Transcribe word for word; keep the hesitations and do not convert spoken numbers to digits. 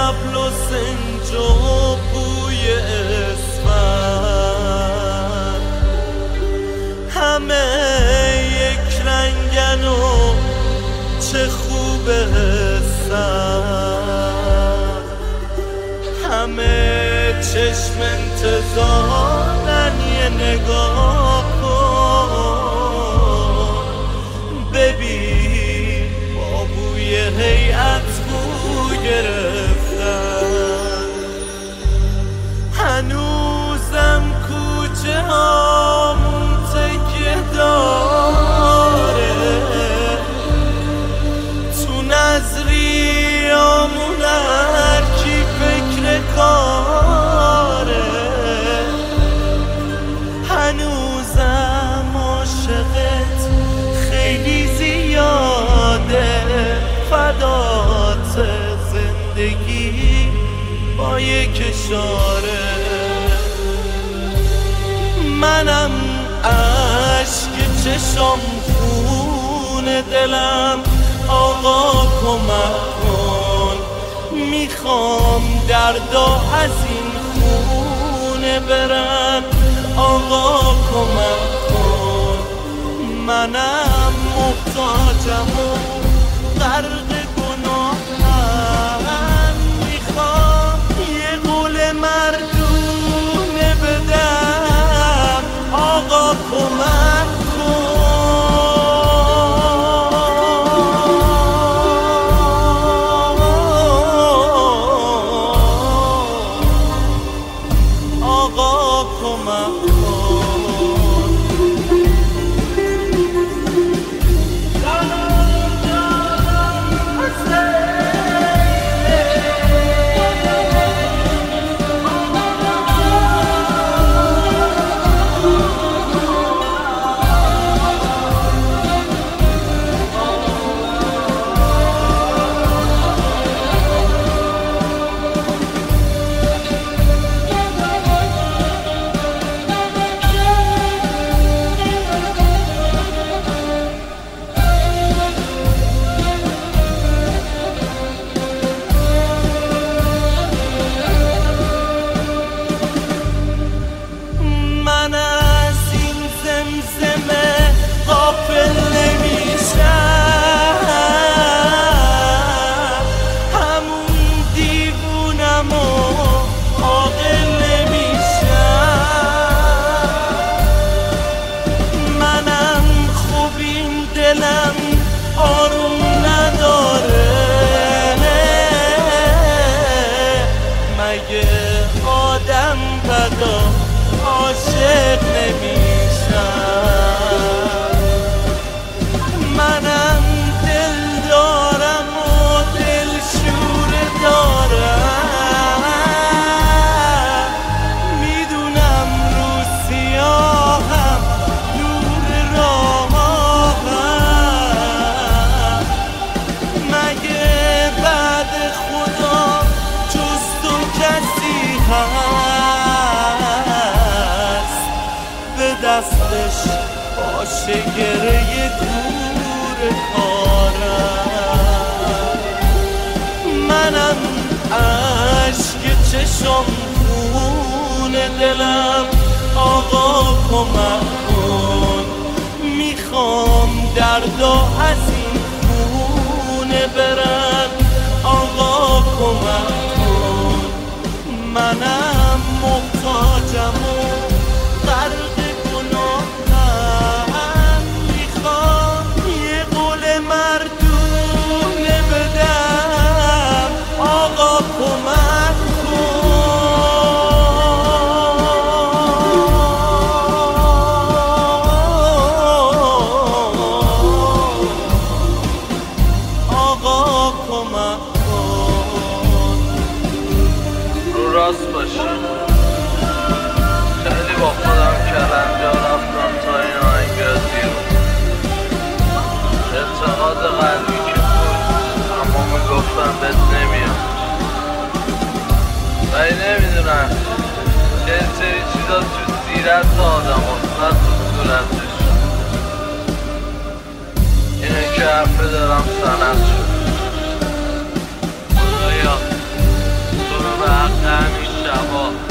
طبل و سنج و بوی اسفند، همه یک رنگن و چه خوب هستن، همه چشم انتظارن یه نگاه کن، ببین با بوی هیئت بو گرفتن. هنوزم کوچه هامون تکیه داره، تو نظریامون هر کی فکر کاره، هنوزم عاشقت خیلی زیاده، فدات زندگی با یک اشاره. منم عشق چشم خون دلم، آقا کمک کن، میخوام دردا از این خونه برن، آقا کمک کن. منم محتاجم و غرق گناهم، میخوام یه قول مردونه بدم، آقا کمک کن، آقا کمک کن. دلم آروم نداره، مگه آدم بدا عاشق نمیشن؟ منم دل دارم و دل شور دارم، میدونم رو سیاهم نور راه، دستش باشه گره دور کارم. منم عشق چشم خون دلم، آقا کمک کن، میخوام دردا از این خونه برن، آقا کمک کن. منم محتاجم و غرق گناهم، میخوام یه قول مردونه بدم، آقا کمک کن، آقا کمک کن. رو راست باشی، خیلی با خودم کلنجا رفتم تا این آهنگ بیاد بیرون. اعتقاد قلبی که بود، اما میگفتم بهت نمیام، ولی نمیدونم یه سری چیزا تو سیرت آدم هست، نه تو صورتش. اینه که حرفه دارم سند شد. خدایا به حق همین شبا